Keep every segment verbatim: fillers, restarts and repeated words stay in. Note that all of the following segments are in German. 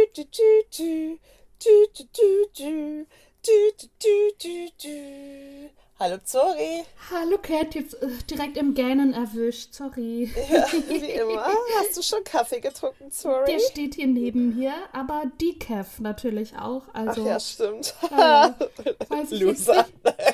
du, du, du, du, du, du, du, du, du, du, du, du. Hallo Zori. Hallo Cat, jetzt äh, direkt im Gähnen erwischt, sorry. Ja, wie immer. Hast du schon Kaffee getrunken, Zori? Der steht hier neben mir, aber Decaf natürlich auch, Ach ja, also, stimmt. ja, ja, weiß ich jetzt Loser. nicht.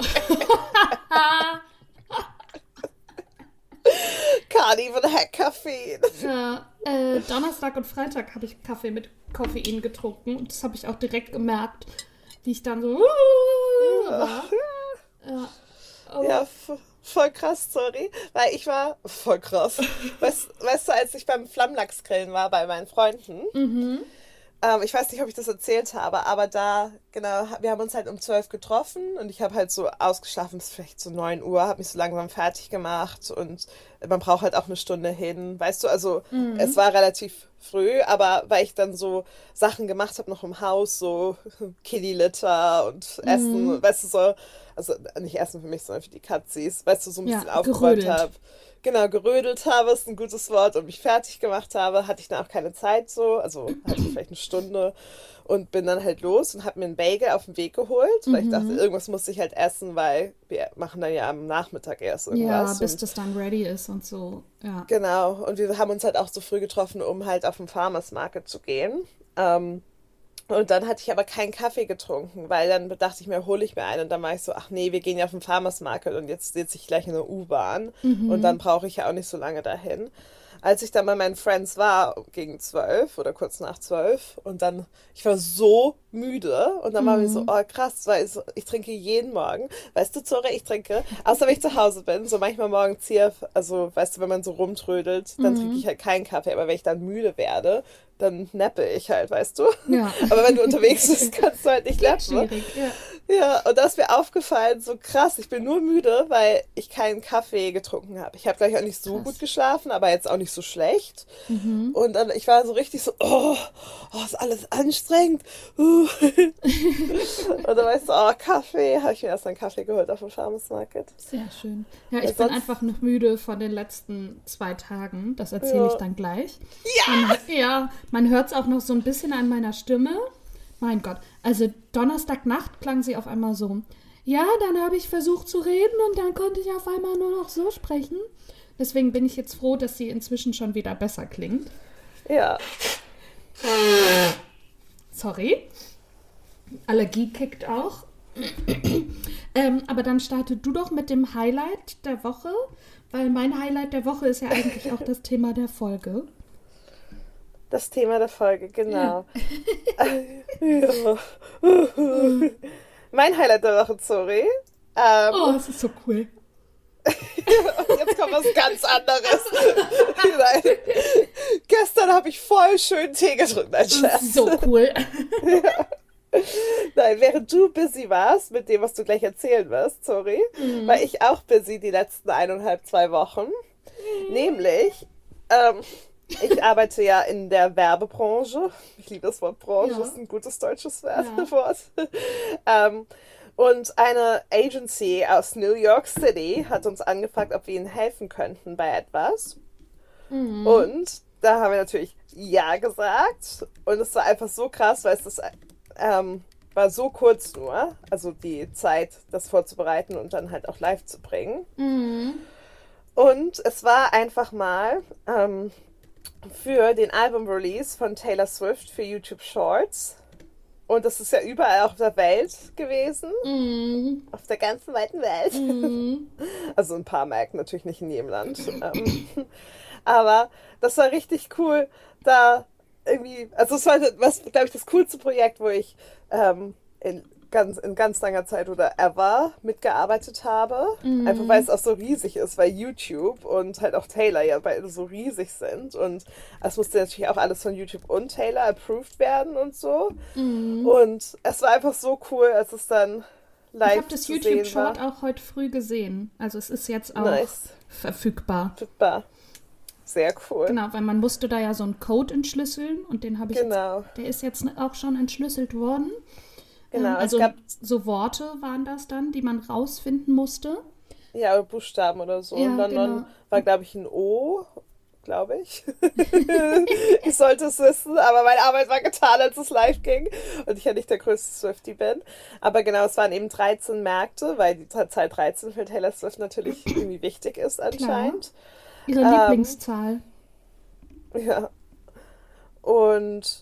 Can't even hack Kaffee. Ja, äh, Donnerstag und Freitag habe ich Kaffee mit Koffein getrunken und das habe ich auch direkt gemerkt, wie ich dann so war. Ja, aber, Ja, v- voll krass, sorry. Weil ich war voll krass. Weißt, weißt du, als ich beim Flammlachsgrillen war bei meinen Freunden, mhm, ähm, ich weiß nicht, ob ich das erzählt habe, aber da, genau, wir haben uns halt um zwölf getroffen und ich habe halt so ausgeschlafen bis vielleicht so neun Uhr, habe mich so langsam fertig gemacht und man braucht halt auch eine Stunde hin. Weißt du, also es mhm, war relativ früh, aber weil ich dann so Sachen gemacht habe noch im Haus, so Killiliter und Essen, mhm. weißt du, so, also nicht Essen für mich, sondern für die Katzis, weißt du, so ein Ja, bisschen aufgeräumt gerödelt. habe. Genau, gerödelt habe, ist ein gutes Wort, und mich fertig gemacht habe, hatte ich dann auch keine Zeit so, also hatte ich vielleicht eine Stunde und bin dann halt los und habe mir einen Bagel auf den Weg geholt, weil ich dachte, Mhm. irgendwas muss ich halt essen, weil wir machen dann ja am Nachmittag erst Ja, irgendwas bis und das dann ready ist und so. Ja. genau, und wir haben uns halt auch so früh getroffen, um halt auf den Farmers Market zu gehen. Ähm, und dann hatte ich aber keinen Kaffee getrunken, weil dann dachte ich mir, hole ich mir einen. Und dann war ich so, ach nee, wir gehen ja auf den Farmers Market und jetzt sitze ich gleich in der U-Bahn. Und dann Mhm. brauche ich ja auch nicht so lange dahin. Als ich dann bei meinen Friends war, gegen zwölf oder kurz nach zwölf, und dann, ich war so müde. Und dann war mir so, Mhm. oh krass, weil ich, so, ich trinke jeden Morgen. Weißt du, Zora, ich trinke, außer wenn ich zu Hause bin, so manchmal morgens hier, also weißt du, wenn man so rumtrödelt, dann trinke ich Mhm. halt keinen Kaffee. Aber wenn ich dann müde werde, dann nappe ich halt, weißt du? Ja. Aber wenn du unterwegs bist, kannst du halt nicht Geht nappen. schwierig, ja. Ja, und da ist mir aufgefallen, so krass, ich bin nur müde, weil ich keinen Kaffee getrunken habe. Ich habe gleich auch nicht so gut Krass. geschlafen, aber jetzt auch nicht so schlecht. Mhm. Und dann, ich war so richtig so, oh, oh, ist alles anstrengend. Uh. Und dann weißt du, oh, Kaffee, habe ich mir erst einen Kaffee geholt auf dem Farmers Market. Sehr schön. Ja, Weil ich bin sonst, einfach noch müde von den letzten zwei Tagen. Das erzähle ich ja, dann gleich. ja, Man, ja, man hört es auch noch so ein bisschen an meiner Stimme. Mein Gott. Also Donnerstagnacht klang sie auf einmal so. Ja, dann habe ich versucht zu reden und dann konnte ich auf einmal nur noch so sprechen. Deswegen bin ich jetzt froh, dass sie inzwischen schon wieder besser klingt. ja. Sorry. Allergie kickt auch. Ähm, aber dann starte du doch mit dem Highlight der Woche, weil mein Highlight der Woche ist ja eigentlich auch das Thema der Folge. Das Thema der Folge, Ja. genau. Ja. Mein Highlight der Woche, sorry. Ähm, Oh, es ist so cool. und jetzt kommt was ganz anderes. Nein. Gestern habe ich voll schön Tee getrunken. Nein, Das ist Scherz. so cool. Nein, während du busy warst mit dem, was du gleich erzählen wirst, sorry, war Mhm. ich auch busy die letzten eineinhalb, zwei Wochen. Nämlich, ähm, ich arbeite ja in der Werbebranche. Ich liebe das Wort Branche, Ja, ist ein gutes deutsches ja. Wort. ähm, und eine Agency aus New York City hat uns angefragt, ob wir ihnen helfen könnten bei etwas. Mhm. Und da haben wir natürlich ja gesagt. Und es war einfach so krass, weil es das, ähm, war so kurz nur, also die Zeit, das vorzubereiten und dann halt auch live zu bringen. Mhm. Und es war einfach mal ähm, für den Album-Release von Taylor Swift für YouTube Shorts. Und das ist ja überall auf der Welt gewesen. Mhm. Auf der ganzen weiten Welt. Mhm. Also ein paar Märkten, natürlich nicht in jedem Land. Ähm, aber das war richtig cool, da irgendwie, also es war, was, glaube ich, das coolste Projekt, wo ich ähm, in, ganz, in ganz langer Zeit oder ever mitgearbeitet habe. Einfach weil es Mhm. auch so riesig ist, weil YouTube und halt auch Taylor ja beide so riesig sind. Und es musste natürlich auch alles von YouTube und Taylor approved werden und so. Mhm. Und es war einfach so cool, als es dann Ich habe live das zu sehen YouTube-Short war. auch heute früh gesehen. Also es ist jetzt auch Nice. verfügbar. Super. Sehr cool. Genau, weil man musste da ja so einen Code entschlüsseln und den habe ich jetzt, Genau. der ist jetzt auch schon entschlüsselt worden. Ähm, Genau. Es also gab so Worte waren das dann, die man rausfinden musste. ja Buchstaben oder so. Und Ja, dann, dann genau. war, glaube ich, ein O, glaube ich. Ich sollte es wissen, aber meine Arbeit war getan, als es live ging und ich ja nicht der größte Swiftie bin. Aber genau, es waren eben dreizehn Märkte, weil die Zahl dreizehn für Taylor Swift natürlich irgendwie wichtig ist anscheinend. Ihre ähm, Lieblingszahl. Ja. Und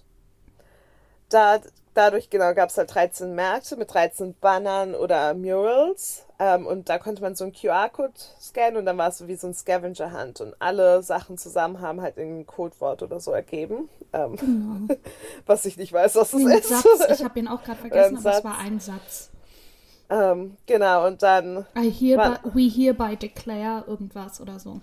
da, dadurch genau gab es halt dreizehn Märkte mit dreizehn Bannern oder Murals. Ähm, und da konnte man so einen Q R-Code scannen und dann war es so wie so ein Scavenger-Hunt. Und alle Sachen zusammen haben halt ein Codewort oder so ergeben. Ähm, genau. Was ich nicht weiß, was es ein ist. Satz. Ich habe ihn auch gerade vergessen, aber Satz. es war ein Satz. Ähm, genau, und dann... I hereby, we hereby declare irgendwas oder so.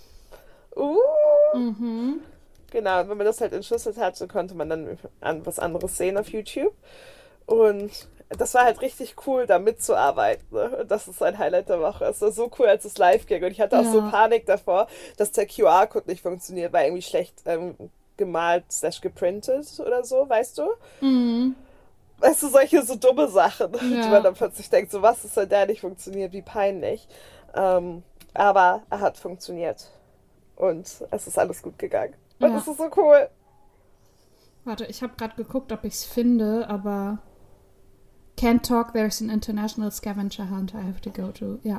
Uh, mhm. Genau, und wenn man das halt entschlüsselt hat, so konnte man dann an was anderes sehen auf YouTube. Und das war halt richtig cool, da mitzuarbeiten. Ne? Und das ist ein Highlight der Woche. Es war so cool, als es live ging. Und ich hatte auch ja. so Panik davor, dass der Q R-Code nicht funktioniert, weil irgendwie schlecht ähm, gemalt slash geprintet oder so, weißt du? Mhm. Weißt du, solche so dumme Sachen, ja. die man dann plötzlich denkt, so was ist, wenn der nicht funktioniert, wie peinlich. Ähm, aber er hat funktioniert. Und es ist alles gut gegangen. Und ja. es ist so cool. Warte, ich habe gerade geguckt, ob ich es finde, aber Can't talk, there's an international scavenger hunt I have to go to. Ja.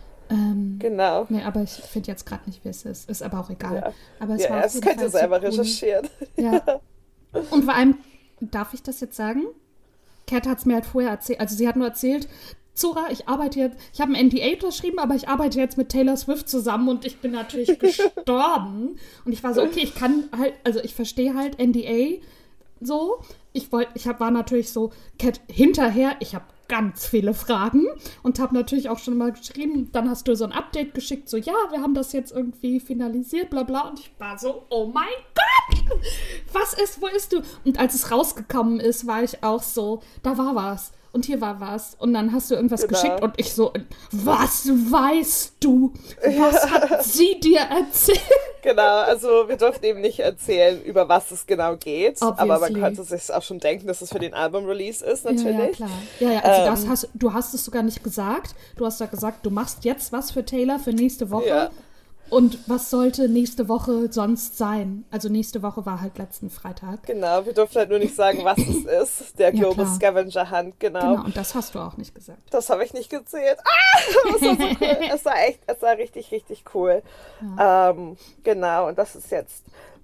Ähm, genau. Nee, aber ich finde jetzt gerade nicht, wie es ist. Ist aber auch egal. Ja, aber es ja, war das könnt ihr selber cool. recherchieren. Ja. Und vor allem, darf ich das jetzt sagen? Kat hat es mir halt vorher erzählt. Also sie hat nur erzählt, Zora, ich arbeite jetzt, ich habe ein N D A unterschrieben, aber ich arbeite jetzt mit Taylor Swift zusammen und ich bin natürlich gestorben. Und ich war so, okay, ich kann halt, also ich verstehe halt N D A so. Ich wollte, ich hab, war natürlich so, Kat, hinterher, ich habe ganz viele Fragen und habe natürlich auch schon mal geschrieben, dann hast du so ein Update geschickt, so, ja, wir haben das jetzt irgendwie finalisiert, bla bla. Und ich war so, oh mein Gott, was ist, wo ist du? Und als es rausgekommen ist, war ich auch so, da war was. Und hier war was. Und dann hast du irgendwas genau. geschickt und ich so, was weißt du? Was hat sie dir erzählt? Genau, also wir durften eben nicht erzählen, über was es genau geht. Obviously. Aber man konnte sich auch schon denken, dass es für den Album-Release ist, natürlich. Ja, ja klar. Ja, ja, also ähm, das hast, du hast es sogar nicht gesagt. Du hast ja gesagt, du machst jetzt was für Taylor für nächste Woche. Ja. Und was sollte nächste Woche sonst sein? Also nächste Woche war halt letzten Freitag. Genau, wir durften halt nur nicht sagen, was es ist. Der Global ja, Scavenger Hunt, genau. Genau, und das hast du auch nicht gesagt. Das habe ich nicht gezählt. Ah, das war so cool. Es war echt, es war richtig, richtig cool. Ja. Ähm, genau, und das ist jetzt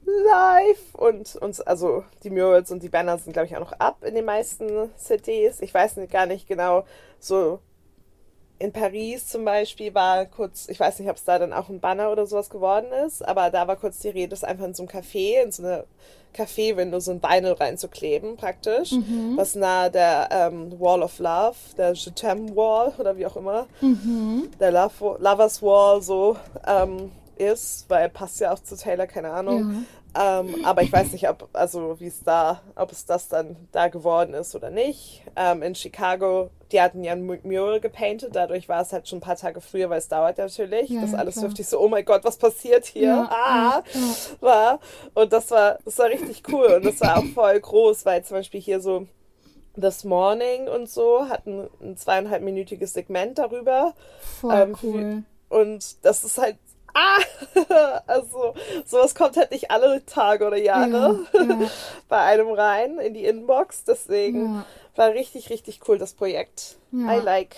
live. Und uns, also die Murals und die Banner sind, glaube ich, auch noch ab in den meisten Cities. Ich weiß nicht, gar nicht genau, so... In Paris zum Beispiel war kurz, ich weiß nicht, ob es da dann auch ein Banner oder sowas geworden ist, aber da war kurz die Rede, das einfach in so einem Café, in so eine Café-Window so ein Vinyl reinzukleben praktisch, mhm. was nahe der ähm, Wall of Love, der Je t'aime Wall oder wie auch immer, mhm. der Love, Lovers Wall so ähm, ist, weil passt ja auch zu Taylor, keine Ahnung. Ja. Ähm, aber ich weiß nicht, ob, also wie es da, ob es das dann da geworden ist oder nicht. Ähm, in Chicago, die hatten ja ein Mural gepainted, dadurch war es halt schon ein paar Tage früher, weil es dauert natürlich. Ja, das alles wirklich so, oh mein Gott, was passiert hier? Ja, ah, ja. war. Und das war, das war richtig cool und das war auch voll groß, weil zum Beispiel hier so This Morning und so hatten ein zweieinhalbminütiges Segment darüber. Voll ähm, cool. Und das ist halt Ah, also sowas kommt halt nicht alle Tage oder Jahre ja, ja. bei einem rein in die Inbox. Deswegen ja. war richtig, richtig cool das Projekt. Ja. I like.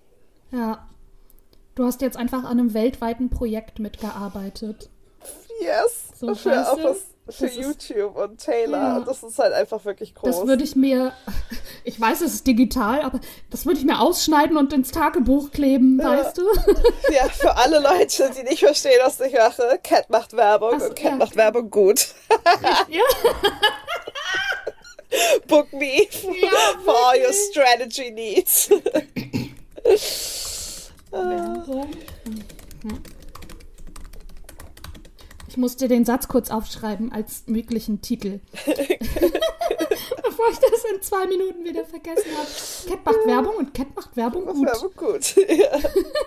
Ja. Du hast jetzt einfach an einem weltweiten Projekt mitgearbeitet. Yes. So, für auch was für das YouTube ist, und Taylor. Ja. Das ist halt einfach wirklich groß. Das würde ich mir, ich weiß, es ist digital, aber das würde ich mir ausschneiden und ins Tagebuch kleben, ja. weißt du? Ja, für alle Leute, die nicht verstehen, was ich mache, Kat macht Werbung so, und Kat ja. macht Werbung gut. Ja. Book me ja, for all your strategy needs. Werbung. Mhm. Ich musste den Satz kurz aufschreiben als möglichen Titel. Bevor ich das in zwei Minuten wieder vergessen habe. Kat macht Werbung und Kat macht Werbung gut. Werbung gut, ja.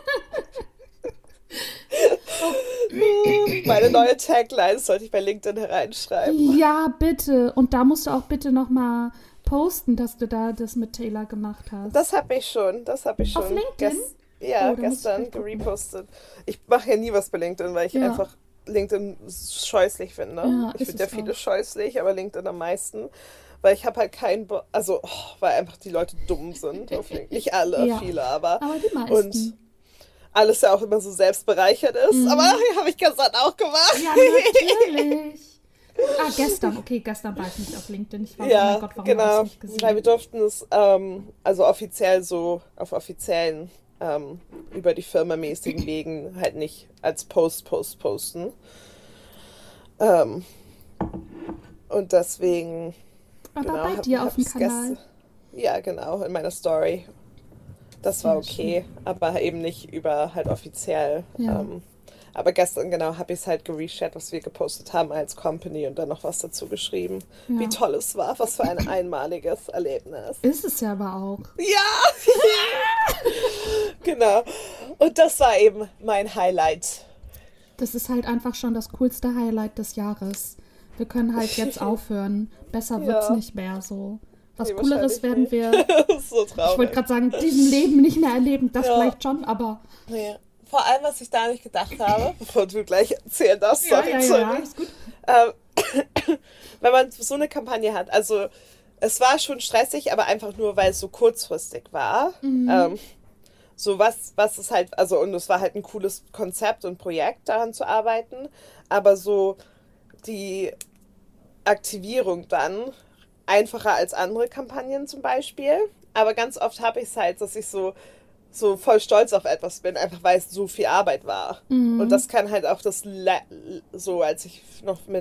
Meine neue Tagline sollte ich bei LinkedIn hereinschreiben. Ja, bitte. Und da musst du auch bitte nochmal posten, dass du da das mit Taylor gemacht hast. Das habe ich schon, das habe ich schon. Auf LinkedIn? Ges- ja, oh, gestern gerepostet. Ich mache ja nie was bei LinkedIn, weil ich ja. einfach LinkedIn scheußlich finde. Ja, ich ist finde ja es viele auch. scheußlich, aber LinkedIn am meisten. Weil ich habe halt keinen, Bo- also, oh, weil einfach die Leute dumm sind auf LinkedIn. Nicht alle, Ja. viele, aber. Aber die Und meisten. alles ja auch immer so selbstbereichert ist. Mhm. Aber habe ich gestern auch gemacht. Ja, natürlich. Ah, gestern. Okay, gestern war ich nicht auf LinkedIn. Ich war, oh Ja, mein Gott, warum genau. habe ich nicht Weil wir gesehen? durften es, ähm, also offiziell so, auf offiziellen, ähm, über die firmamäßigen Wegen halt nicht als Post, Post, posten. Ähm, und deswegen, Aber genau, bei hab, dir hab auf dem ich's Kanal. gestern, ja, genau, in meiner Story. Das war Sehr okay, aber eben nicht über halt offiziell. Ja. Ähm, aber gestern, genau, habe ich es halt gereshared, was wir gepostet haben als Company und dann noch was dazu geschrieben. Ja. Wie toll es war, was für ein einmaliges Erlebnis. Ist es ja aber auch. Ja! Genau. Und das war eben mein Highlight. Das ist halt einfach schon das coolste Highlight des Jahres. Wir können halt jetzt aufhören. Besser wird's Ja. nicht mehr so. Was Nee, Cooleres werden wahrscheinlich wir, Das ist so ich traurig. wollte gerade sagen, diesem Leben nicht mehr erleben. Das Ja. vielleicht schon, aber Nee. Vor allem, was ich da nicht gedacht habe, bevor du gleich erzählen darfst, ja, sorry, ja, sorry. ja, ist gut. Ähm, wenn man so eine Kampagne hat, also es war schon stressig, aber einfach nur, weil es so kurzfristig war. Mhm. Ähm, so was, was ist halt, also und es war halt ein cooles Konzept und Projekt, daran zu arbeiten, aber so die Aktivierung dann einfacher als andere Kampagnen zum Beispiel. Aber ganz oft habe ich es halt, dass ich so, so voll stolz auf etwas bin, einfach weil es so viel Arbeit war. Mhm. Und das kann halt auch das, Le- so als ich noch mit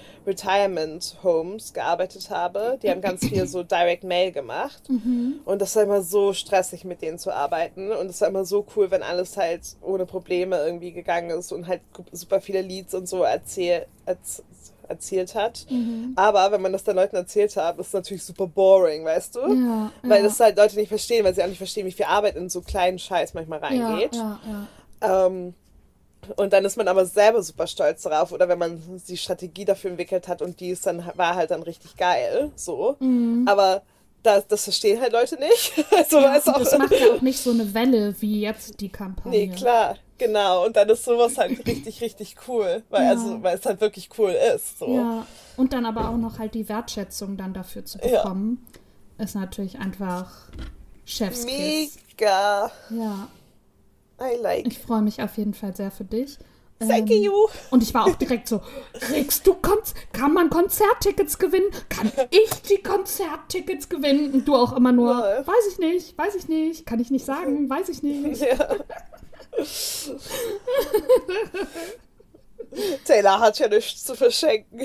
Retirement Homes gearbeitet habe, die haben ganz viel so Direct Mail gemacht. Mhm. Und das war immer so stressig, mit denen zu arbeiten. Und es war immer so cool, wenn alles halt ohne Probleme irgendwie gegangen ist und halt super viele Leads und so erzähl, erz, erzielt hat. Mhm. Aber wenn man das dann Leuten erzählt hat, ist es natürlich super boring, weißt du? Ja, Weil ja. das halt Leute nicht verstehen, weil sie auch nicht verstehen, wie viel Arbeit in so kleinen Scheiß manchmal Ja, reingeht. ja, ja. Ähm, und dann ist man aber selber super stolz darauf. Oder wenn man die Strategie dafür entwickelt hat und die ist dann, war halt dann richtig geil. So. Mhm. Aber das, das verstehen halt Leute nicht. Also, Ja, weiß und auch, das macht ja auch nicht so eine Welle wie jetzt die Kampagne. nee, klar, genau. Und dann ist sowas halt richtig, richtig cool. Weil, Ja. also, weil es halt wirklich cool ist. So. Ja, und dann aber auch noch halt die Wertschätzung dann dafür zu Ja. bekommen, ist natürlich einfach Chefskiss. Mega. Ja, I like. ich freue mich auf jeden Fall sehr für dich. Thank Ähm, you. Und ich war auch direkt so, Rix, du kannst, kann man Konzerttickets gewinnen? Kann ich die Konzerttickets gewinnen? Und du auch immer nur, Nein. weiß ich nicht, weiß ich nicht, kann ich nicht sagen, weiß ich nicht. Ja. Taylor hat ja nichts zu verschenken.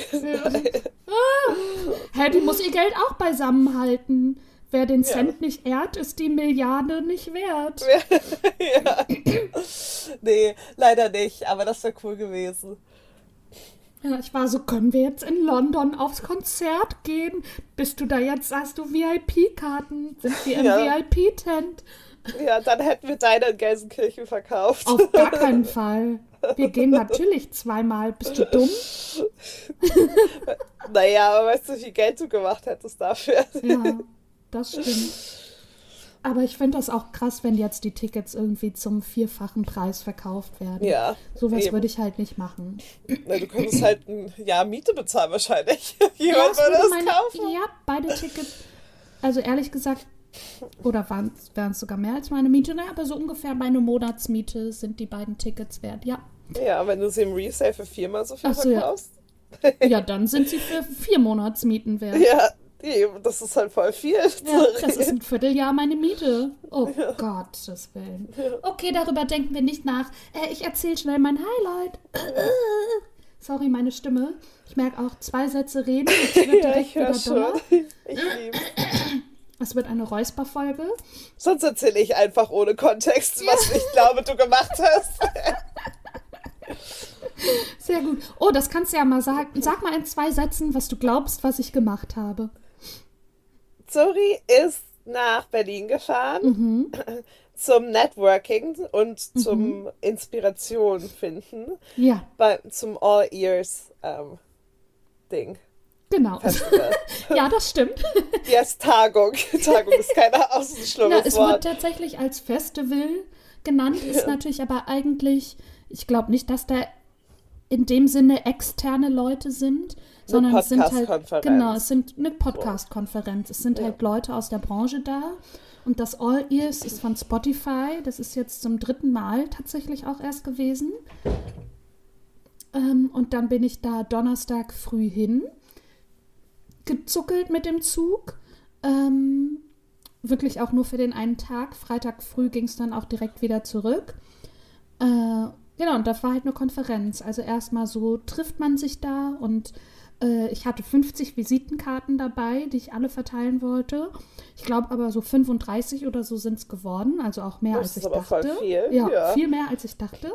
Hä, die muss ihr Geld auch beisammen halten. Wer den Ja. Cent nicht ehrt, ist die Milliarde nicht wert. Ja. Nee, leider nicht, aber das wäre cool gewesen. Ja, ich war so, können wir jetzt in London aufs Konzert gehen? Bist du da jetzt, hast du V I P-Karten? Sind wir im Ja. V I P-Tent? Ja, dann hätten wir deine in Gelsenkirchen verkauft. Auf gar keinen Fall. Wir gehen natürlich zweimal. Bist du dumm? Naja, aber weißt du, wie viel Geld du gemacht hättest dafür? Ja, das stimmt. Aber ich finde das auch krass, wenn jetzt die Tickets irgendwie zum vierfachen Preis verkauft werden. Ja. Sowas eben. würde ich halt nicht machen. Na, du könntest halt ein Jahr Miete bezahlen wahrscheinlich. Ja, Jemand es würde würde das meine, kaufen. ja, beide Tickets. Also ehrlich gesagt, oder wären es sogar mehr als meine Miete? Naja, aber so ungefähr meine Monatsmiete sind die beiden Tickets wert. Ja, Ja, wenn du sie im Resale für viermal so viel Ach so, ja. verkaufst. ja, dann sind sie für vier Monatsmieten wert. Ja, eben, das ist halt voll viel. Ja, das ist ein Vierteljahr meine Miete. Oh Gottes Willen. Okay, darüber denken wir nicht nach. Äh, ich erzähle schnell mein Highlight. Sorry, meine Stimme. Ich merke auch, zwei Sätze reden. Es wird Ja, direkt ich höre wieder schon. doller. Ich lieb's. Es wird eine Räusperfolge. Sonst erzähle ich einfach ohne Kontext, was ich glaube, du gemacht hast. Sehr gut. Oh, das kannst du ja mal sagen. Sag mal in zwei Sätzen, was du glaubst, was ich gemacht habe. Zuri ist nach Berlin gefahren Mhm. zum Networking und zum Inspiration finden Ja, bei, zum All Ears ähm, Ding. genau. Festival. Ja, das stimmt. Yes, Tagung. Tagung ist kein Ja, ausschlimmes es wird Wort. tatsächlich als Festival genannt, ist natürlich aber eigentlich, ich glaube nicht, dass da in dem Sinne externe Leute sind, sondern es sind halt, genau, es sind eine Podcast-Konferenz. Es sind ja. halt Leute aus der Branche da. Und das All Ears ist von Spotify. Das ist jetzt zum dritten Mal tatsächlich auch erst gewesen. Ähm, und dann bin ich da Donnerstag früh hin, gezuckelt mit dem Zug. Ähm, wirklich auch nur für den einen Tag. Freitag früh ging es dann auch direkt wieder zurück. Äh, genau, und das war halt eine Konferenz. Also erstmal so trifft man sich da und äh, ich hatte fünfzig Visitenkarten dabei, die ich alle verteilen wollte. Ich glaube aber so fünfunddreißig oder so sind es geworden, also auch mehr das als ich ist aber dachte. Voll viel. Ja, Ja, viel mehr als ich dachte.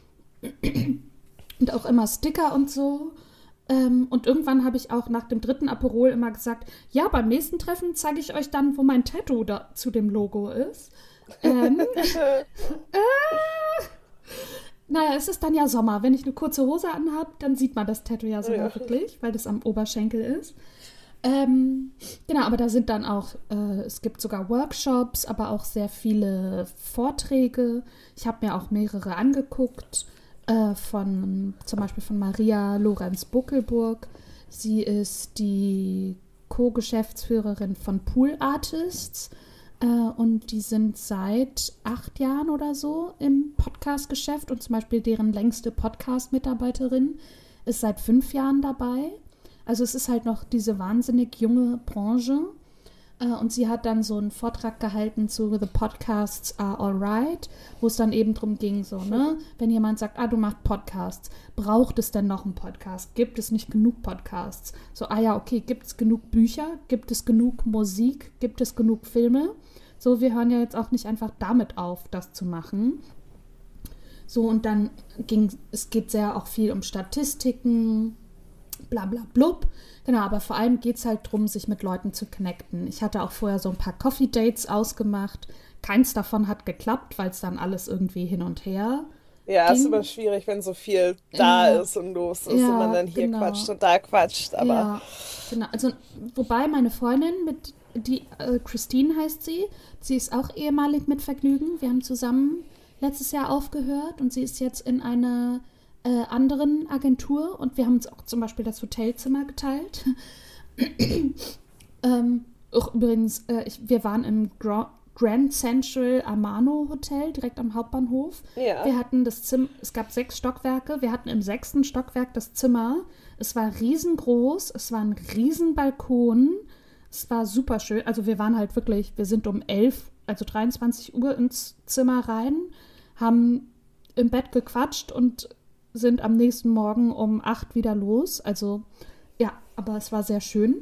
Und auch immer Sticker und so. Ähm, und irgendwann habe ich auch nach dem dritten Aperol immer gesagt, ja, beim nächsten Treffen zeige ich euch dann, wo mein Tattoo da zu dem Logo ist. Ähm, äh, naja, es ist dann ja Sommer. Wenn ich eine kurze Hose anhabe, dann sieht man das Tattoo ja sogar ja. wirklich, weil das am Oberschenkel ist. Ähm, genau, aber da sind dann auch, äh, es gibt sogar Workshops, aber auch sehr viele Vorträge. Ich habe mir auch mehrere angeguckt. Von, zum Beispiel von Maria Lorenz Buckelburg. Sie ist die Co-Geschäftsführerin von Pool Artists äh, und die sind seit acht Jahren oder so im Podcast-Geschäft und zum Beispiel deren längste Podcast-Mitarbeiterin ist seit fünf Jahren dabei. Also es ist halt noch diese wahnsinnig junge Branche. Und sie hat dann so einen Vortrag gehalten zu The Podcasts Are Alright, wo es dann eben drum ging, so, ne, wenn jemand sagt, ah, du machst Podcasts, braucht es denn noch einen Podcast? Gibt es nicht genug Podcasts? So, ah ja, okay, gibt es genug Bücher? Gibt es genug Musik? Gibt es genug Filme? So, wir hören ja jetzt auch nicht einfach damit auf, das zu machen. So, und dann ging, es geht sehr auch viel um Statistiken, bla bla blub. Genau, aber vor allem geht es halt darum, sich mit Leuten zu connecten. Ich hatte auch vorher so ein paar Coffee-Dates ausgemacht. Keins davon hat geklappt, weil es dann alles irgendwie hin und her Ja, ging. Ist immer schwierig, wenn so viel da Ja. ist und los ist Ja, und man dann hier genau. quatscht und da quatscht. Aber Ja, genau. Also, wobei meine Freundin, mit die äh, Christine heißt sie, sie ist auch ehemalig mit Vergnügen. Wir haben zusammen letztes Jahr aufgehört und sie ist jetzt in einer Äh, anderen Agentur und wir haben uns auch zum Beispiel das Hotelzimmer geteilt. ähm, auch übrigens, äh, ich, wir waren im Gra- Grand Central Amano Hotel, direkt am Hauptbahnhof. Ja. Wir hatten das Zimmer, es gab sechs Stockwerke, wir hatten im sechsten Stockwerk das Zimmer. Es war riesengroß, es war ein Riesenbalkon, es war super schön. Also wir waren halt wirklich, wir sind um elf, also dreiundzwanzig Uhr ins Zimmer rein, haben im Bett gequatscht und sind am nächsten Morgen um acht wieder los. Also, ja, aber es war sehr schön.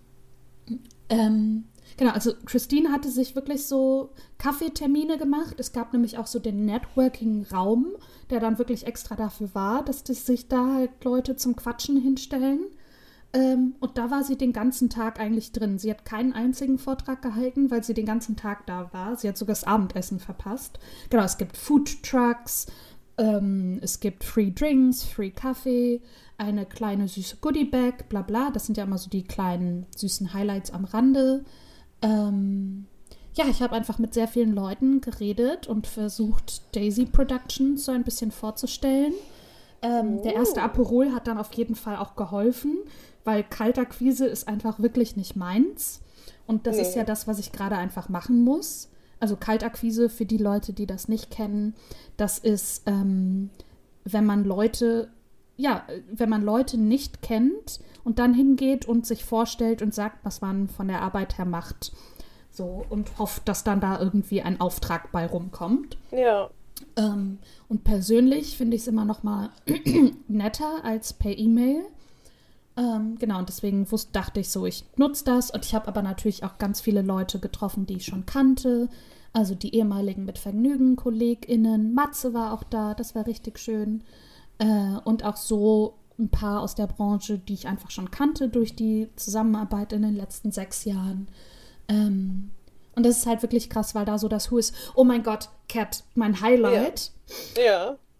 Ähm, genau, also Christine hatte sich wirklich so Kaffeetermine gemacht. Es gab nämlich auch so den Networking-Raum, der dann wirklich extra dafür war, dass das sich da halt Leute zum Quatschen hinstellen. Ähm, und da war sie den ganzen Tag eigentlich drin. Sie hat keinen einzigen Vortrag gehalten, weil sie den ganzen Tag da war. Sie hat sogar das Abendessen verpasst. Genau, es gibt Food Trucks, Ähm, es gibt Free Drinks, Free Kaffee, eine kleine süße Goodie-Bag, bla bla. Das sind ja immer so die kleinen süßen Highlights am Rande. Ähm, ja, ich habe einfach mit sehr vielen Leuten geredet und versucht, Daisy Productions so ein bisschen vorzustellen. Ähm, oh. Der erste Aperol hat dann auf jeden Fall auch geholfen, weil Kaltakquise ist einfach wirklich nicht meins. Und das nee. ist ja das, was ich gerade einfach machen muss. Also Kaltakquise, für die Leute, die das nicht kennen, das ist, ähm, wenn man Leute, ja, wenn man Leute nicht kennt und dann hingeht und sich vorstellt und sagt, was man von der Arbeit her macht. So, und hofft, dass dann da irgendwie ein Auftrag bei rumkommt. Ja. Ähm, und persönlich finde ich es immer noch mal netter als per E-Mail. Ähm, genau, und deswegen wusste, dachte ich so, ich nutze das. Und ich habe aber natürlich auch ganz viele Leute getroffen, die ich schon kannte. Also die ehemaligen mit Vergnügen KollegInnen. Matze war auch da, das war richtig schön. Äh, und auch so ein paar aus der Branche, die ich einfach schon kannte durch die Zusammenarbeit in den letzten sechs Jahren. Ähm, und das ist halt wirklich krass, weil da so das Who ist. Oh mein Gott, Kat, mein Highlight. Ja. ja.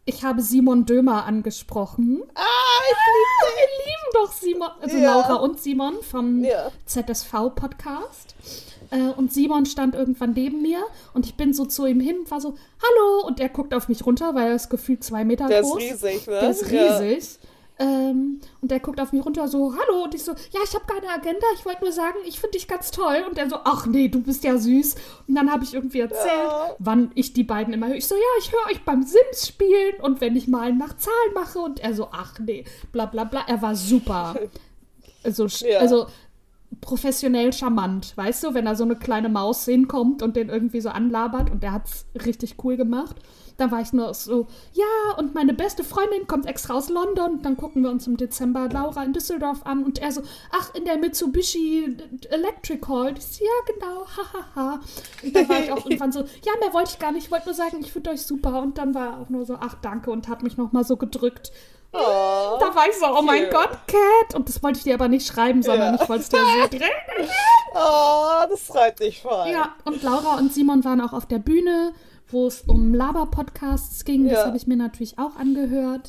ich habe Simon Dömer angesprochen. Ah, ich liebe Wir lieben doch Simon, also Ja. Laura und Simon vom Ja. Z S V-Podcast. Äh, und Simon stand irgendwann neben mir und ich bin so zu ihm hin und war so, hallo, und er guckt auf mich runter, weil er ist gefühlt zwei Meter Der groß. ist riesig, ne? Der ist Ja. riesig. Ähm, und der guckt auf mich runter so, hallo, und ich so, ja, ich habe keine Agenda, ich wollte nur sagen, ich finde dich ganz toll. Und er so, ach nee, du bist ja süß. Und dann habe ich irgendwie erzählt, Ja. wann ich die beiden immer höre. Ich so, ja, ich höre euch beim Sims spielen und wenn ich mal nach Zahlen mache. Und er so, ach nee, bla bla bla. Er war super. Also, sch- Ja. also professionell charmant, weißt du, wenn da so eine kleine Maus hinkommt und den irgendwie so anlabert und der hat's richtig cool gemacht. Dann war ich nur so, ja, und meine beste Freundin kommt extra aus London, dann gucken wir uns im Dezember Laura in Düsseldorf an und er so, ach, in der Mitsubishi Electric Hall. Ich so, ja, genau, hahaha. Und dann war ich auch irgendwann so, ja, mehr wollte ich gar nicht, ich wollte nur sagen, ich finde euch super. Und dann war er auch nur so, ach, danke, und hat mich nochmal so gedrückt. Oh, Da war ich so, oh mein cute. Gott, Cat. Und das wollte ich dir aber nicht schreiben, sondern Ja. ich wollte es dir so direkt. oh, das freut mich voll. Ja, und Laura und Simon waren auch auf der Bühne, wo es um Laber-Podcasts ging. Das Ja. habe ich mir natürlich auch angehört.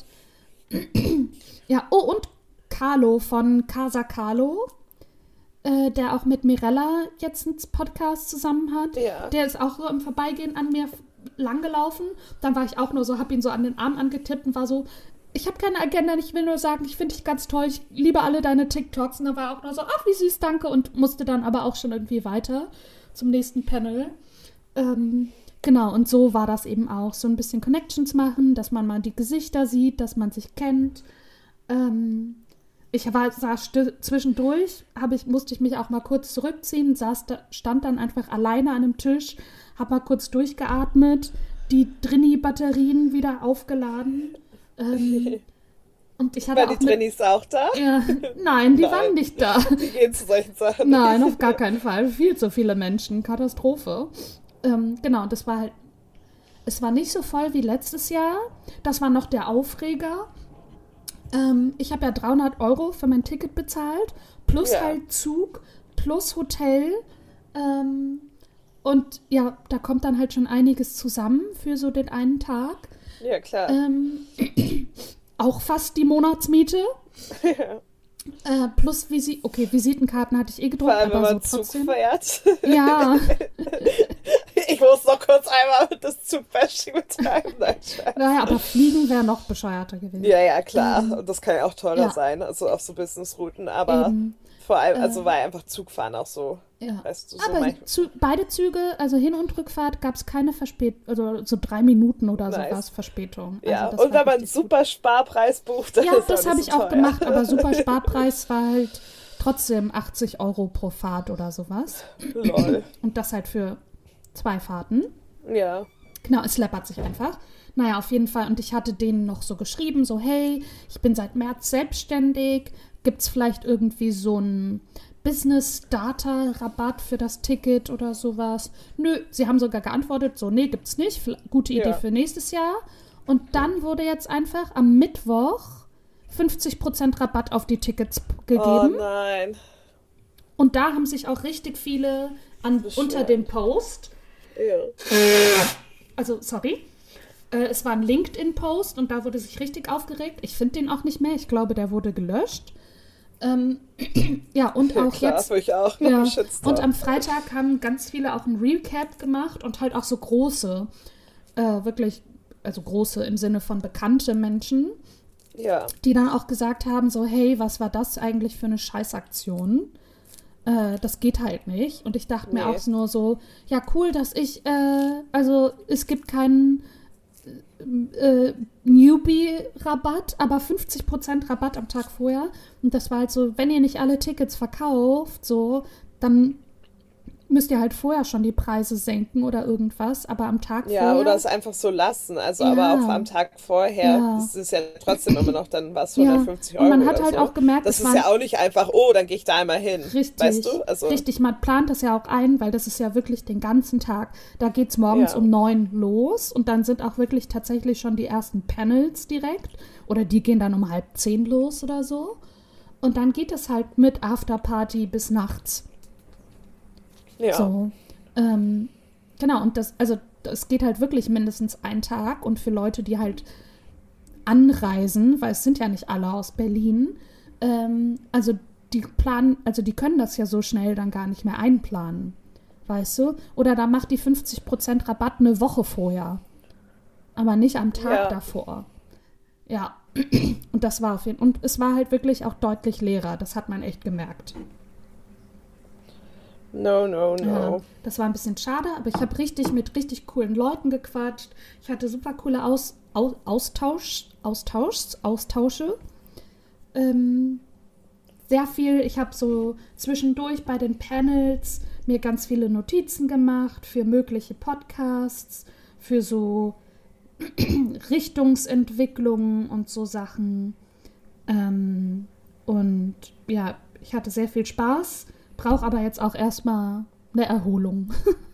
Ja, oh, und Carlo von Casa Carlo, äh, der auch mit Mirella jetzt einen Podcast zusammen hat. Ja. Der ist auch so im Vorbeigehen an mir langgelaufen. Dann war ich auch nur so, habe ihn so an den Arm angetippt und war so, ich habe keine Agenda, ich will nur sagen, ich finde dich ganz toll, ich liebe alle deine TikToks. Und dann war er auch nur so, ach, wie süß, danke. Und musste dann aber auch schon irgendwie weiter zum nächsten Panel. Ähm, genau, und so war das eben auch. So ein bisschen Connections machen, dass man mal die Gesichter sieht, dass man sich kennt. Ähm, ich war, saß sti- zwischendurch, hab ich, musste ich mich auch mal kurz zurückziehen, saß da, stand dann einfach alleine an einem Tisch, hab mal kurz durchgeatmet, die Drini-Batterien wieder aufgeladen. Ähm, und ich hatte Waren auch die mit, Trainees auch da? ja, nein, die Nein. waren nicht da. Die gehen zu solchen Sachen. Nein, auf gar keinen Fall. Viel zu viele Menschen. Katastrophe. Ähm, genau, und das war halt. Es war nicht so voll wie letztes Jahr. Das war noch der Aufreger. Ähm, ich habe ja dreihundert Euro für mein Ticket bezahlt. Plus Ja. halt Zug, plus Hotel. Ähm, und ja, da kommt dann halt schon einiges zusammen für so den einen Tag. Ja, klar. Ähm, auch fast die Monatsmiete. Äh, plus Visi okay, Visitenkarten hatte ich eh gedruckt, Vor allem, wenn aber man so Zug trotzdem. fährt. Ja, Ich muss noch kurz einmal das Zugbashing betreiben. Nein, Scheiße. naja, aber Fliegen wäre noch bescheuerter gewesen. Ja, ja, klar. Ähm, Und das kann ja auch teurer ja. sein, also auf so Businessrouten. Aber Eben, vor allem, also äh, war einfach Zugfahren auch so, ja. weißt du, so Aber manchmal. zu, beide Züge, also Hin- und Rückfahrt, gab es keine Verspätung, also so drei Minuten oder Nice. sowas Verspätung. Ja, also das und war wenn man richtig super Sparpreis bucht, dann gut. ist Ja, das auch habe nicht ich so auch teuer. gemacht, aber super Sparpreis war halt trotzdem achtzig Euro pro Fahrt oder sowas. Lol. Und das halt für zwei Fahrten. Ja. Genau, es läppert sich einfach. Naja, auf jeden Fall. Und ich hatte denen noch so geschrieben, so, hey, ich bin seit März selbstständig. Gibt es vielleicht irgendwie so einen Business-Starter-Rabatt für das Ticket oder sowas? Nö, sie haben sogar geantwortet, so, nee, gibt's nicht. Vla- Gute Idee Ja. für nächstes Jahr. Und dann wurde jetzt einfach am Mittwoch fünfzig Prozent Rabatt auf die Tickets p- Oh gegeben. nein. Und da haben sich auch richtig viele an, Beschwert. unter dem Post Ja. also sorry, äh, es war ein LinkedIn-Post und da wurde sich richtig aufgeregt. Ich finde den auch nicht mehr. Ich glaube, der wurde gelöscht. Ähm, ja, und Ja, auch klar, jetzt. für ich auch noch Ja, einen Shitstorm. und am Freitag haben ganz viele auch ein Recap gemacht und halt auch so große, äh, wirklich, also große im Sinne von bekannte Menschen, Ja. die dann auch gesagt haben, so, hey, was war das eigentlich für eine Scheißaktion? Äh, das geht halt nicht. Und ich dachte mir Nee. auch nur so, ja, cool, dass ich, äh, also es gibt keinen äh, Newbie-Rabatt, aber fünfzig Prozent Rabatt am Tag vorher. Und das war halt so, wenn ihr nicht alle Tickets verkauft, so, dann müsst ihr halt vorher schon die Preise senken oder irgendwas, aber am Tag Ja, vorher. oder es einfach so lassen. Also, Ja. aber auch am Tag vorher, Ja. das ist ja trotzdem immer noch dann was, Ja. hundertfünfzig Euro Und man hat oder halt so. auch gemerkt, das es ist waren- ja auch nicht einfach, oh, dann gehe ich da einmal hin. Richtig, Weißt du? Also, richtig, man plant das ja auch ein, weil das ist ja wirklich den ganzen Tag. Da geht es morgens Ja. um neun los und dann sind auch wirklich tatsächlich schon die ersten Panels direkt oder die gehen dann um halb zehn los oder so. Und dann geht es halt mit Afterparty bis nachts. ja. So. Ähm, genau, und das, also das geht halt wirklich mindestens einen Tag und für Leute, die halt anreisen, weil es sind ja nicht alle aus Berlin. Ähm, also die planen, also die können das ja so schnell dann gar nicht mehr einplanen. Weißt du? Oder da macht die fünfzig Prozent Rabatt eine Woche vorher. Aber nicht am Tag Ja. davor. Ja. Und das war auf jeden Fall. Und es war halt wirklich auch deutlich leerer. Das hat man echt gemerkt. No, no, no. Ja, das war ein bisschen schade, aber ich habe richtig mit richtig coolen Leuten gequatscht. Ich hatte super coole Aus, Aus, Austausch, Austauschs, Austausche. Ähm, sehr viel, ich habe so zwischendurch bei den Panels mir ganz viele Notizen gemacht für mögliche Podcasts, für so Richtungsentwicklungen und so Sachen. Ähm, und ja, ich hatte sehr viel Spaß, brauche aber jetzt auch erstmal eine Erholung.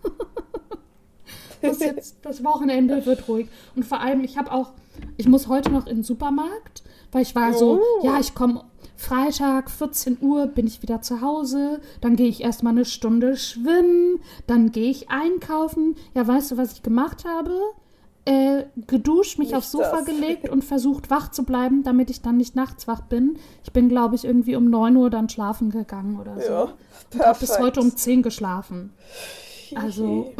das, jetzt, das Wochenende wird ruhig. Und vor allem, ich habe auch, ich muss heute noch in den Supermarkt, weil ich war so, Oh. ja, ich komme Freitag, vierzehn Uhr, bin ich wieder zu Hause, dann gehe ich erstmal eine Stunde schwimmen, dann gehe ich einkaufen. Ja, weißt du, was ich gemacht habe? Äh, geduscht, mich Nicht aufs Sofa das. gelegt und versucht wach zu bleiben, damit ich dann nicht nachts wach bin. Ich bin, glaube ich, irgendwie um neun Uhr dann schlafen gegangen oder so. Ja, Und habe bis perfekt. heute um zehn geschlafen. Also,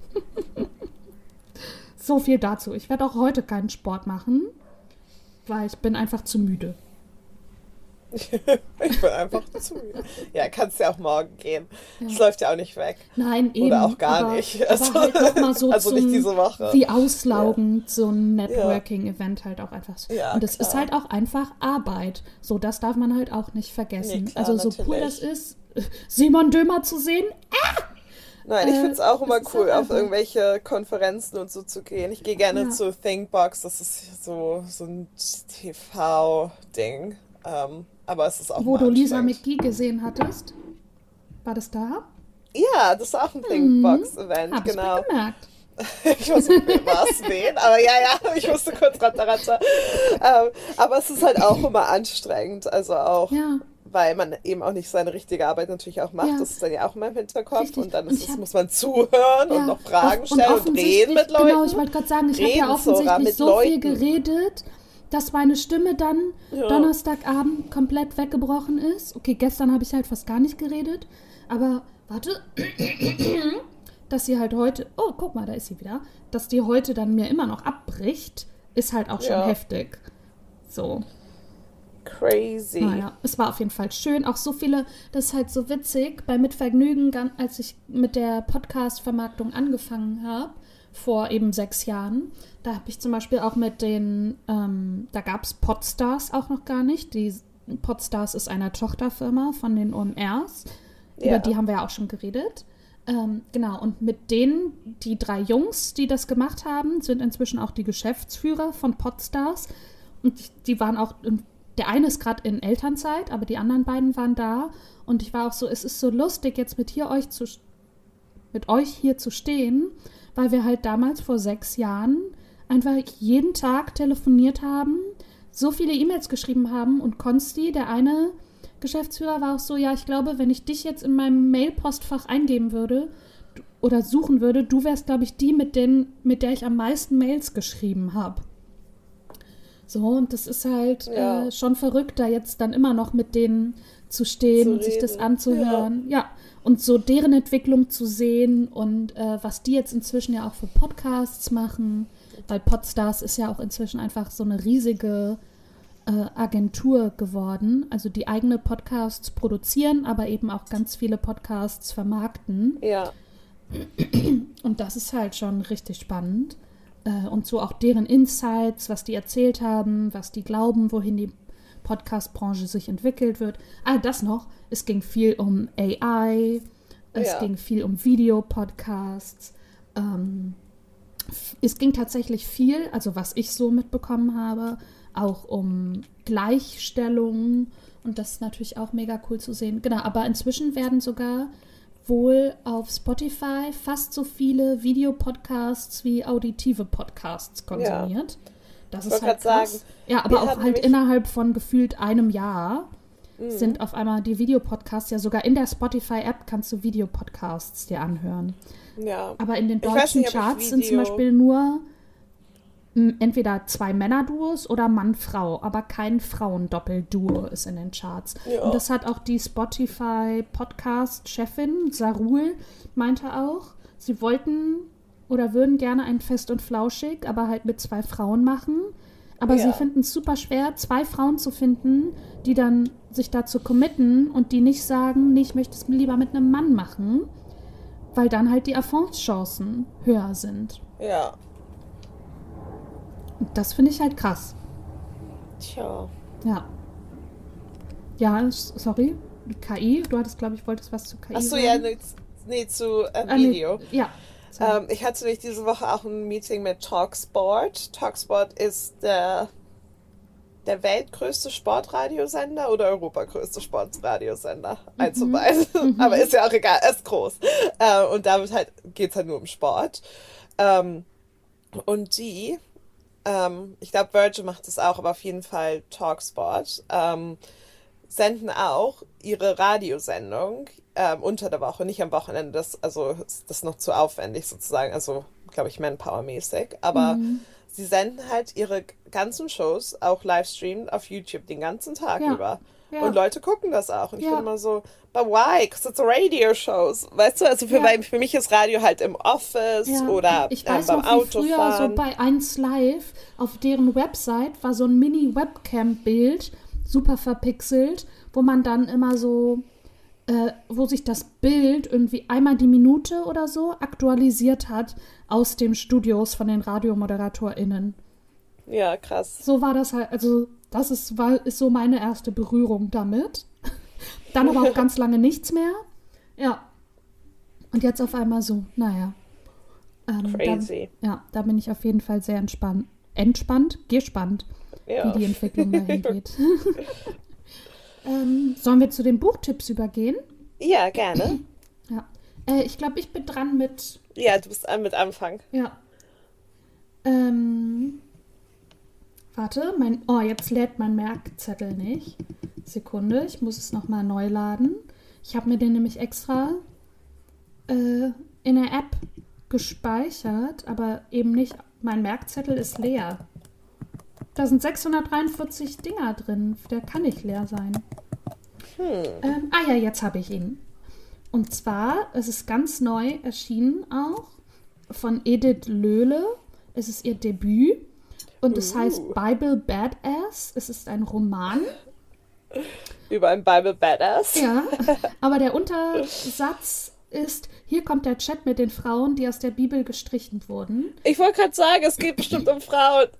so viel dazu. Ich werde auch heute keinen Sport machen, weil ich bin einfach zu müde. Ich bin einfach zu müde. Ja, kannst ja auch morgen gehen. Es Ja. läuft ja auch nicht weg. Nein, eben. Oder auch gar aber, nicht. Aber halt noch mal so also zum, nicht diese Woche. wie auslaugend so ein Networking-Event halt auch einfach so. Ja, Und es ist klar. halt auch einfach Arbeit. So, das darf man halt auch nicht vergessen. Nee, klar, also so cool das natürlich. ist, Simon Dömer zu sehen. Nein, ich Äh, finde es auch immer es ist cool, auch auf einfach- irgendwelche Konferenzen und so zu gehen. Ich gehe gerne Ja. zu Thinkbox, das ist so, so ein T V-Ding. Ähm, aber es ist auch Wo mal du Lisa anstrengend. McGee gesehen hattest. War das da? Ja, das ist auch ein Thinkbox-Event, Hab ich genau. mir gemerkt. Ich wusste, was, wen, aber ja, ja, ich wusste kurz Ratteratter. Ähm, aber es ist halt auch immer anstrengend, also auch, Ja. weil man eben auch nicht seine richtige Arbeit natürlich auch macht. Ja. Das ist dann ja auch immer im Hinterkopf Richtig. und dann Und ist ich es, hab- muss man zuhören und noch Fragen off- stellen und offensichtlich- reden mit Leuten. Genau, ich wollte gerade sagen, ich habe ja Reden, Zora, offensichtlich mit so viel Leuten. geredet, dass meine Stimme dann Ja. Donnerstagabend komplett weggebrochen ist. Okay, gestern habe ich halt fast gar nicht geredet, aber warte, dass sie halt heute, oh, guck mal, da ist sie wieder, dass die heute dann mir immer noch abbricht, ist halt auch schon Ja. heftig. So. Crazy. Naja, es war auf jeden Fall schön. Auch so viele, das ist halt so witzig, bei Mitvergnügen, gan- als ich mit der Podcast-Vermarktung angefangen habe, vor eben sechs Jahren, da habe ich zum Beispiel auch mit den, ähm, da gab es Podstars auch noch gar nicht. Die Podstars ist eine Tochterfirma von den O M Rs. Ja. Über die haben wir ja auch schon geredet. Ähm, genau, und mit denen, die drei Jungs, die das gemacht haben, sind inzwischen auch die Geschäftsführer von Podstars. Und die, die waren auch, der eine ist gerade in Elternzeit, aber die anderen beiden waren da. Und ich war auch so, es ist so lustig, jetzt mit hier euch zu, mit euch hier zu stehen, weil wir halt damals vor sechs Jahren einfach jeden Tag telefoniert haben, so viele E-Mails geschrieben haben und Konsti, der eine Geschäftsführer, war auch so, ja, ich glaube, wenn ich dich jetzt in meinem Mailpostfach eingeben würde du- oder suchen würde, du wärst, glaube ich, die, mit, den, mit der ich am meisten Mails geschrieben habe. So, und das ist halt Ja. äh, schon verrückt, da jetzt dann immer noch mit denen zu stehen Zu und sich das reden. anzuhören. Ja. Und so deren Entwicklung zu sehen und äh, was die jetzt inzwischen ja auch für Podcasts machen, weil Podstars ist ja auch inzwischen einfach so eine riesige äh, Agentur geworden, also die eigene Podcasts produzieren, aber eben auch ganz viele Podcasts vermarkten. Ja. Und das ist halt schon richtig spannend. Äh, und so auch deren Insights, was die erzählt haben, was die glauben, wohin die Podcast-Branche sich entwickelt wird. Ah, das noch. Es ging viel um A I, es Ja. ging viel um Videopodcasts. Ähm, f- es ging tatsächlich viel, also was ich so mitbekommen habe, auch um Gleichstellung. Und das ist natürlich auch mega cool zu sehen. Genau, aber inzwischen werden sogar wohl auf Spotify fast so viele Videopodcasts wie auditive Podcasts konsumiert. Das Ich ist wollte halt grad krass. sagen, Ja, aber wir auch hatten halt nämlich- innerhalb von gefühlt einem Jahr Mhm. sind auf einmal die Videopodcasts, ja sogar in der Spotify-App kannst du Videopodcasts dir anhören. Ja. Aber in den Ich weiß deutschen nicht, ob ich Charts sind zum Video- Beispiel nur m, entweder zwei Männerduos oder Mann-Frau, aber kein Frauendoppelduo ist in den Charts. Ja. Und das hat auch die Spotify-Podcast-Chefin, Sarul, meinte auch, sie wollten oder würden gerne ein Fest und Flauschig, aber halt mit zwei Frauen machen. Aber Ja. sie finden es super schwer, zwei Frauen zu finden, die dann sich dazu committen und die nicht sagen, nee, ich möchte es lieber mit einem Mann machen, weil dann halt die Erfolgschancen höher sind. Ja. Und das finde ich halt krass. Tja. Ja. Ja, s- sorry. K I, du hattest, glaube ich, wolltest was zu K I Achso, sagen? ja, nee, nee zu äh, Ah, nee, Video. Ja. sorry. Ähm, ich hatte nämlich diese Woche auch ein Meeting mit Talksport. Talksport ist der, der weltgrößte Sportradiosender oder europagrößte Sportradiosender. Eins von beiden. Aber ist ja auch egal, er ist groß. Äh, und damit halt geht es halt nur um Sport. Ähm, und die, ähm, ich glaube, Virgin macht das auch, aber auf jeden Fall Talksport, ähm, senden auch ihre Radiosendung ähm, unter der Woche, nicht am Wochenende. Das, also, ist das noch zu aufwendig sozusagen, also, glaube ich, Manpower-mäßig. Aber Mhm. sie senden halt ihre ganzen Shows auch livestreamt auf YouTube den ganzen Tag Ja. über. Ja. Und Leute gucken das auch. Und ich Ja. bin immer so, but why? Because it's Radio-Shows. Weißt du, also für, Ja. weil, für mich ist Radio halt im Office Ja, oder ich ähm, weiß beim noch, wie früher so Autofahren. bei eins Live auf deren Website war so ein Mini-Webcam-Bild, super verpixelt, wo man dann immer so, äh, wo sich das Bild irgendwie einmal die Minute oder so aktualisiert hat aus den Studios von den RadiomoderatorInnen. Ja, krass. So war das halt, also das ist, war, ist so meine erste Berührung damit. Dann aber auch ganz lange nichts mehr. Ja. Und jetzt auf einmal so, naja. Ähm, Crazy. Da, ja, da bin ich auf jeden Fall sehr entspannt. Entspannt? Gespannt, Ja. wie die Entwicklung dahin geht. ähm, sollen wir zu den Buchtipps übergehen? Ja, gerne. Ja. Äh, ich glaube, ich bin dran mit, Ja, du bist an mit Anfang. ja. Ähm, warte, mein, oh, jetzt lädt mein Merkzettel nicht. Sekunde, ich muss es nochmal neu laden. Ich habe mir den nämlich extra äh, in der App gespeichert, aber eben nicht, mein Merkzettel ist leer. Da sind sechshundertdreiundvierzig Dinger drin, der kann nicht leer sein. Hm. Ähm, ah ja, jetzt habe ich ihn. Und zwar, es ist ganz neu erschienen auch, von Edith Löhle. Es ist ihr Debüt und es Uh. heißt Bible Badass. Es ist ein Roman. Über ein Bible Badass. Ja, aber der Untersatz ist, hier kommt der Chat mit den Frauen, die aus der Bibel gestrichen wurden. Ich wollte gerade sagen, es geht bestimmt um Frauen.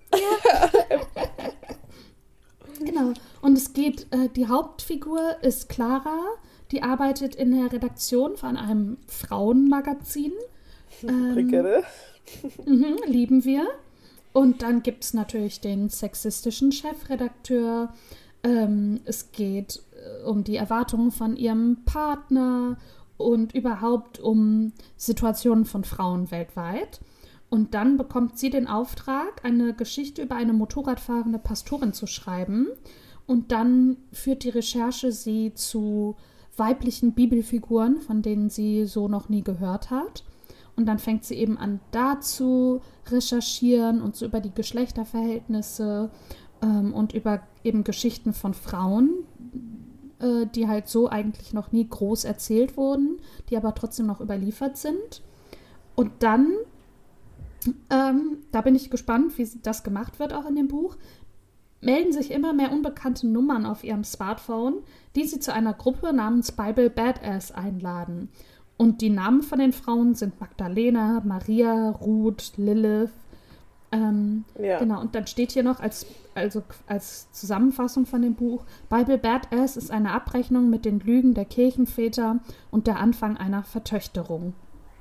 Genau. Und es geht, äh, die Hauptfigur ist Clara, die arbeitet in der Redaktion von einem Frauenmagazin. Ähm, Brigitte. mhm, lieben wir. Und dann gibt es natürlich den sexistischen Chefredakteur. Ähm, es geht äh, um die Erwartungen von ihrem Partner und überhaupt um Situationen von Frauen weltweit. Und dann bekommt sie den Auftrag, eine Geschichte über eine motorradfahrende Pastorin zu schreiben. Und dann führt die Recherche sie zu weiblichen Bibelfiguren, von denen sie so noch nie gehört hat. Und dann fängt sie eben an, da zu recherchieren und so über die Geschlechterverhältnisse ähm, und über eben Geschichten von Frauen, äh, die halt so eigentlich noch nie groß erzählt wurden, die aber trotzdem noch überliefert sind. Und dann, ähm, da bin ich gespannt, wie das gemacht wird auch in dem Buch, melden sich immer mehr unbekannte Nummern auf ihrem Smartphone, die sie zu einer Gruppe namens Bible Badass einladen. Und die Namen von den Frauen sind Magdalena, Maria, Ruth, Lilith. Ähm, Ja. Genau, und dann steht hier noch als, also als Zusammenfassung von dem Buch, Bible Badass ist eine Abrechnung mit den Lügen der Kirchenväter und der Anfang einer Vertöchterung.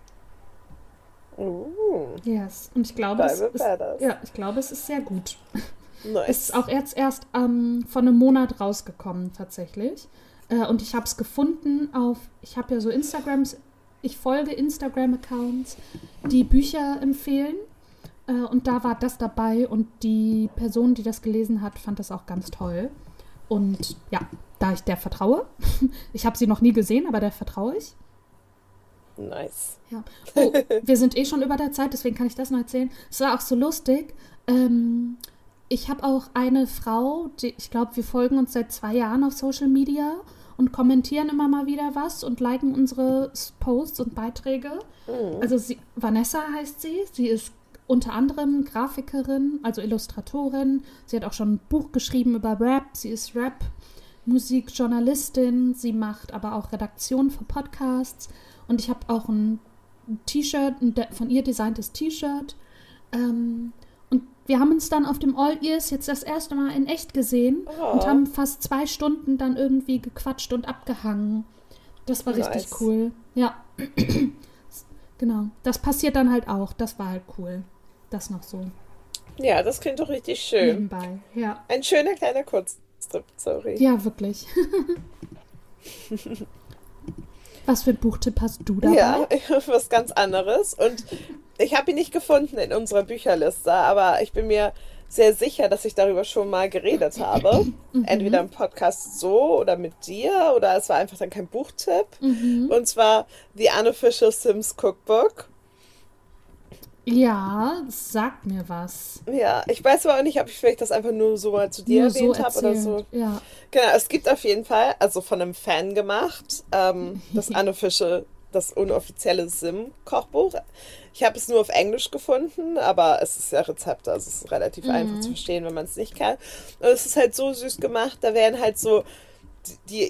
Uh, Yes. Und ich glaube, es Bible ist, Badass. ja, ich glaube, es ist sehr gut. nice. Es ist auch jetzt erst ähm, vor einem Monat rausgekommen, tatsächlich. Äh, und ich habe es gefunden auf, ich habe ja so Instagrams, ich folge Instagram-Accounts, die Bücher empfehlen. Äh, und da war das dabei und die Person, die das gelesen hat, fand das auch ganz toll. Und ja, da ich der vertraue, ich habe sie noch nie gesehen, aber der vertraue ich. Nice. Ja. Oh, wir sind eh schon über der Zeit, deswegen kann ich das noch erzählen. Es war auch so lustig. Ähm, ich habe auch eine Frau, die, ich glaube, wir folgen uns seit zwei Jahren auf Social Media und kommentieren immer mal wieder was und liken unsere Posts und Beiträge. Mhm. Also sie, Vanessa heißt sie. Sie ist unter anderem Grafikerin, also Illustratorin. Sie hat auch schon ein Buch geschrieben über Rap. Sie ist Rap-Musikjournalistin. Sie macht aber auch Redaktion für Podcasts. Und ich habe auch ein T-Shirt, ein de- von ihr designtes T-Shirt. Ähm, und wir haben uns dann auf dem All Ears jetzt das erste Mal in echt gesehen Oh. und haben fast zwei Stunden dann irgendwie gequatscht und abgehangen. Das war Nice. richtig cool. Ja. Genau. Das passiert dann halt auch. Das war halt cool. Das noch so Ja, das klingt doch richtig schön. nebenbei. Ja. Ein schöner kleiner Kurztrip, sorry. Ja, wirklich. Was für ein Buchtipp hast du dabei? Ja, was ganz anderes. Und ich habe ihn nicht gefunden in unserer Bücherliste, aber ich bin mir sehr sicher, dass ich darüber schon mal geredet habe. Entweder im Podcast so oder mit dir oder es war einfach dann kein Buchtipp. Mhm. Und zwar The Unofficial Sims Cookbook. Ja, sag mir was. Ja, ich weiß aber auch nicht, ob ich vielleicht das einfach nur so mal zu dir Nur so erwähnt habe oder so. erzählt. Ja. Genau, es gibt auf jeden Fall, also von einem Fan gemacht, ähm, das unofficial, das unoffizielle Sim-Kochbuch. Ich habe es nur auf Englisch gefunden, aber es ist ja Rezepte, also es ist relativ einfach zu verstehen, wenn man es nicht kann. Und es ist halt so süß gemacht, da werden halt so die, die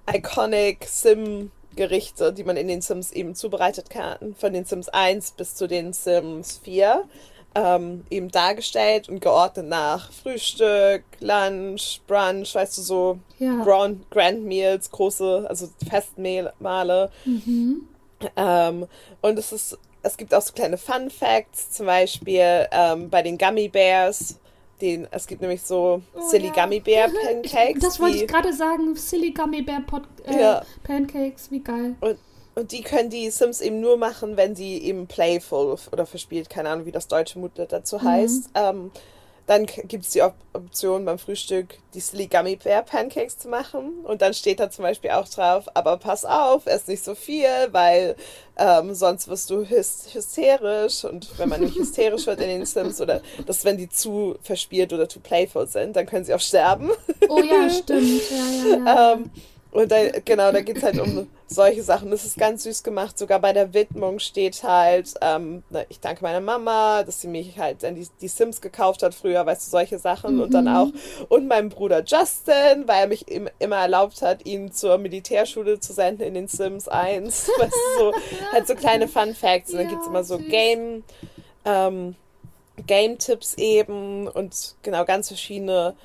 iconic Sim-Gerichte, die man in den Sims eben zubereitet kann, von den Sims eins bis zu den Sims vier, ähm, eben dargestellt und geordnet nach Frühstück, Lunch, Brunch, weißt du, so Ja. Grand, Grand Meals, große, also Festmahle. Mhm. Ähm, und es ist, es gibt auch so kleine Fun Facts, zum Beispiel ähm, bei den Gummy Bears. Den, es gibt nämlich so Oh, Silly ja. Gummy Bear Pancakes. Das wollte die, ich gerade sagen. Silly Gummy Bear Pot äh, Ja. Pancakes, wie geil. und, und die können die Sims eben nur machen, wenn sie eben playful oder verspielt, keine Ahnung, wie das deutsche Mutwort dazu heißt. Ähm, dann gibt es die Op Option beim Frühstück, die Silly Gummy Bear Pancakes zu machen. Und dann steht da zum Beispiel auch drauf, aber pass auf, ess nicht so viel, weil ähm, sonst wirst du hys hysterisch. Und wenn man nämlich hysterisch wird in den Sims, oder dass wenn die zu verspielt oder zu playful sind, dann können sie auch sterben. Oh ja, stimmt. Ja, ja, ja. Ähm, und da, genau, da geht es halt um solche Sachen. Das ist ganz süß gemacht. Sogar bei der Widmung steht halt, ähm, na, ich danke meiner Mama, dass sie mich halt dann die, die Sims gekauft hat früher, weißt du, solche Sachen. Und dann auch, und meinem Bruder Justin, weil er mich im, immer erlaubt hat, ihn zur Militärschule zu senden in den Sims eins. Weißt du, so, halt so kleine Fun Facts. Und dann Ja, gibt es immer so süß. Game, ähm, Game-Tipps eben und genau ganz verschiedene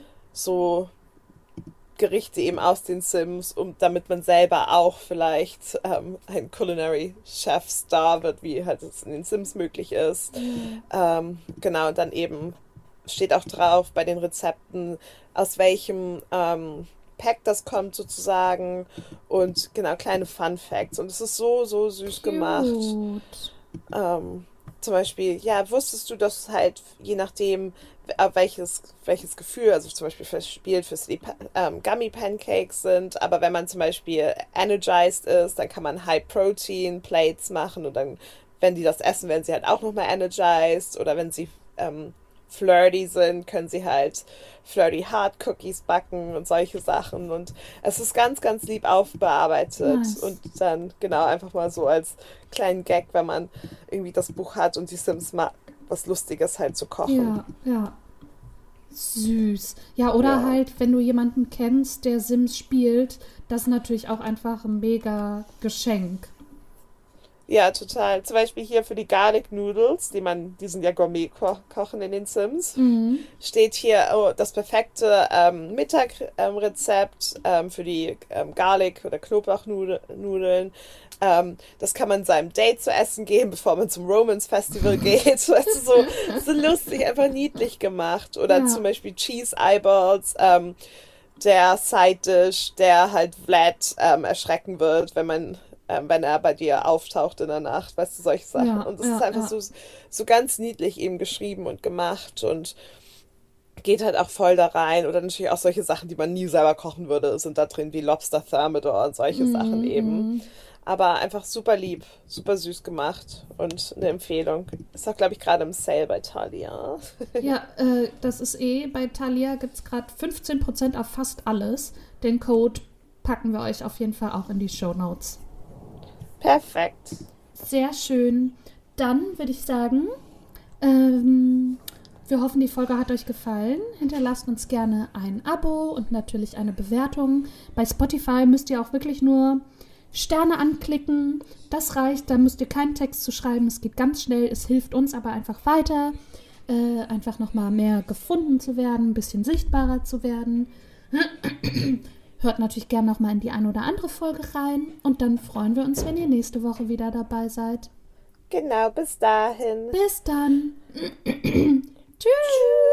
so Gerichte eben aus den Sims, um, damit man selber auch vielleicht ähm, ein Culinary Chef Star wird, wie halt es in den Sims möglich ist. Ähm, genau, und dann eben steht auch drauf bei den Rezepten, aus welchem ähm, Pack das kommt sozusagen und genau, kleine Fun Facts. Und es ist so, so süß gemacht. Cute. Ähm, zum Beispiel, ja, wusstest du, dass halt je nachdem, äh, welches, welches Gefühl, also zum Beispiel verspielt fürs die ähm, Gummy Pancakes sind, aber wenn man zum Beispiel energized ist, dann kann man High Protein Plates machen und dann, wenn die das essen, werden sie halt auch nochmal energized oder wenn sie ähm, flirty sind, können sie halt flirty Hard Cookies backen und solche Sachen und es ist ganz, ganz lieb aufbearbeitet Nice. und dann genau einfach mal so als kleinen Gag, wenn man irgendwie das Buch hat und die Sims mag, was Lustiges halt zu kochen. Ja, ja. Süß. Ja, oder Ja. halt, wenn du jemanden kennst, der Sims spielt, das ist natürlich auch einfach ein mega Geschenk. Ja, total. Zum Beispiel hier für die Garlic Noodles, die man, die sind ja Gourmet-Kochen in den Sims, Mhm. steht hier oh, das perfekte ähm, Mittagrezept ähm, für die ähm, Garlic- oder Knoblauchnudeln. Ähm, das kann man seinem Date zu essen geben, bevor man zum Romance Festival geht. Weißt du, so, so lustig, einfach niedlich gemacht. Oder Ja. zum Beispiel Cheese Eyeballs, ähm, der Side-Dish, der halt Vlad ähm, erschrecken wird, wenn man ähm, wenn er bei dir auftaucht in der Nacht, weißt du, solche Sachen. Ja, Und es ja, ist einfach ja. so, so ganz niedlich eben geschrieben und gemacht und geht halt auch voll da rein. Oder natürlich auch solche Sachen, die man nie selber kochen würde, sind da drin, wie Lobster Thermidor und solche Sachen eben. Mhm. Aber einfach super lieb, super süß gemacht und eine Empfehlung. Ist auch, glaube ich, gerade im Sale bei Thalia. Ja, äh, das ist eh, bei Thalia gibt es gerade fünfzehn Prozent auf fast alles. Den Code packen wir euch auf jeden Fall auch in die Shownotes. Perfekt. Sehr schön. Dann würde ich sagen, ähm, wir hoffen, die Folge hat euch gefallen. Hinterlasst uns gerne ein Abo und natürlich eine Bewertung. Bei Spotify müsst ihr auch wirklich nur Sterne anklicken. Das reicht, da müsst ihr keinen Text zu schreiben. Es geht ganz schnell, es hilft uns aber einfach weiter. Äh, einfach nochmal mehr gefunden zu werden, ein bisschen sichtbarer zu werden. Hört natürlich gerne nochmal in die eine oder andere Folge rein. Und dann freuen wir uns, wenn ihr nächste Woche wieder dabei seid. Genau, bis dahin. Bis dann. Tschüss.